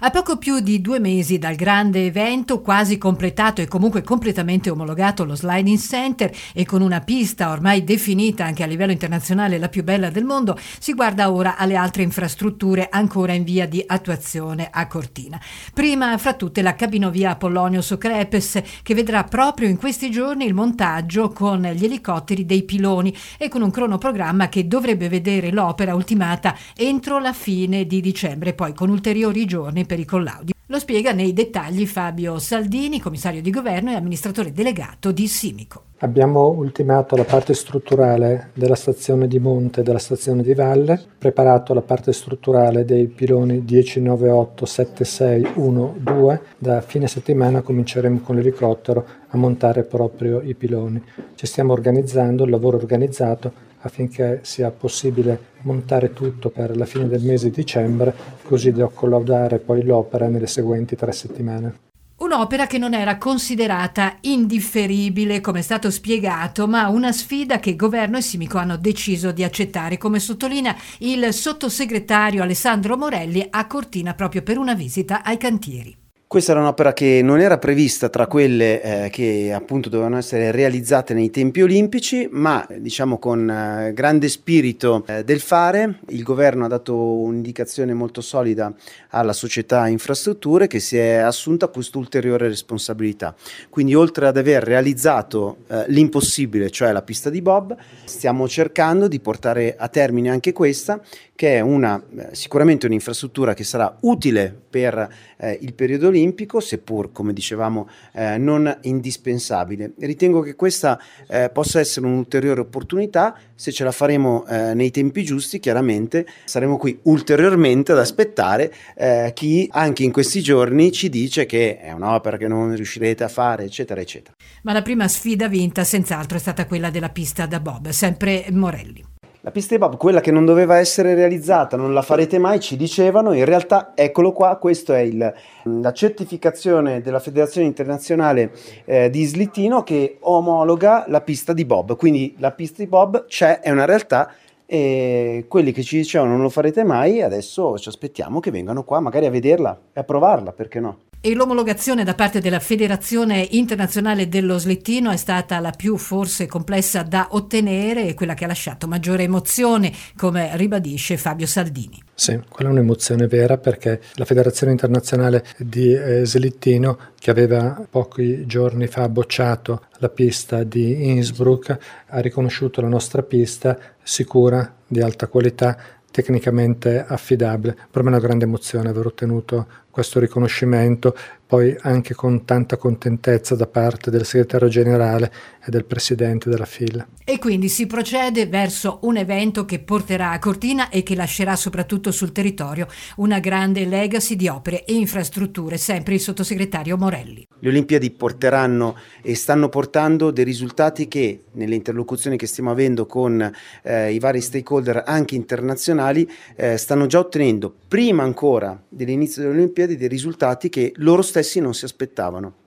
A poco più di 2 mesi dal grande evento, quasi completato e comunque completamente omologato lo Sliding Center e con una pista ormai definita anche a livello internazionale la più bella del mondo, si guarda ora alle altre infrastrutture ancora in via di attuazione a Cortina. Prima fra tutte la cabinovia Apollonio-Socrepes, che vedrà proprio in questi giorni il montaggio con gli elicotteri dei piloni e con un cronoprogramma che dovrebbe vedere l'opera ultimata entro la fine di dicembre, poi con ulteriori giorni per i collaudi. Lo spiega nei dettagli Fabio Saldini, commissario di governo e amministratore delegato di Simico. Abbiamo ultimato la parte strutturale della stazione di monte e della stazione di valle, preparato la parte strutturale dei piloni 10, 9, 8, 7, 6, 1, 2. Da fine settimana cominceremo con l'elicottero a montare proprio i piloni. Ci stiamo organizzando, il lavoro è organizzato affinché sia possibile montare tutto per la fine del mese di dicembre, così da collaudare poi l'opera nelle seguenti 3 settimane. Un'opera che non era considerata indifferibile, come è stato spiegato, ma una sfida che governo e Simico hanno deciso di accettare, come sottolinea il sottosegretario Alessandro Morelli a Cortina proprio per una visita ai cantieri. Questa era un'opera che non era prevista tra quelle che appunto dovevano essere realizzate nei tempi olimpici, ma diciamo con grande spirito del fare. Il governo ha dato un'indicazione molto solida alla società infrastrutture che si è assunta quest'ulteriore responsabilità. Quindi oltre ad aver realizzato l'impossibile, cioè la pista di bob, stiamo cercando di portare a termine anche questa, che è sicuramente un'infrastruttura che sarà utile per il periodo olimpico, seppur, come dicevamo, non indispensabile. Ritengo che questa possa essere un'ulteriore opportunità. Se ce la faremo nei tempi giusti, chiaramente saremo qui ulteriormente ad aspettare chi anche in questi giorni ci dice che è un'opera che non riuscirete a fare, eccetera, eccetera. Ma la prima sfida vinta senz'altro è stata quella della pista da bob, sempre Morelli. La pista di bob, quella che non doveva essere realizzata, non la farete mai, ci dicevano. In realtà, eccolo qua, questo è la certificazione della Federazione Internazionale di Slittino che omologa la pista di bob. Quindi la pista di bob c'è, è una realtà, e quelli che ci dicevano non lo farete mai, adesso ci aspettiamo che vengano qua magari a vederla e a provarla, perché no? E l'omologazione da parte della Federazione Internazionale dello Slittino è stata la più forse complessa da ottenere e quella che ha lasciato maggiore emozione, come ribadisce Fabio Saldini. Sì, quella è un'emozione vera, perché la Federazione Internazionale di Slittino, che aveva pochi giorni fa bocciato la pista di Innsbruck, ha riconosciuto la nostra pista sicura, di alta qualità, tecnicamente affidabile. Per me è una grande emozione aver ottenuto questo riconoscimento, poi anche con tanta contentezza da parte del segretario generale e del presidente della FIL. E quindi si procede verso un evento che porterà a Cortina e che lascerà soprattutto sul territorio una grande legacy di opere e infrastrutture, sempre il sottosegretario Morelli. Le Olimpiadi porteranno e stanno portando dei risultati che, nelle interlocuzioni che stiamo avendo con i vari stakeholder anche internazionali, stanno già ottenendo, prima ancora dell'inizio delle Olimpiadi, dei risultati che loro stessi non si aspettavano.